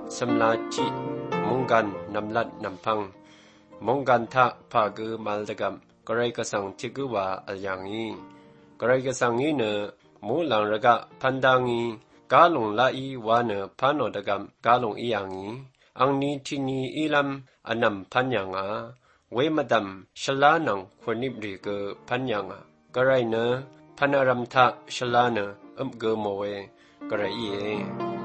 สำลาจิมุงกันนำลัดนำพังมุงกันทะพากือมาลตะกัมกระไรกสังจิกุวาอัลยังอีกระไรกสังอีเนมูหลังระกะพันดังอีกาลงลาอีวาเนพานอตะกัมกาลงอียังอีอังนีทินีอีลัมอนัมพันยังอาเวมดัมชลานังควนิบรีเกพันยังกระไรเนพันอารัมทะชลาเนเกโมเวกระไรอี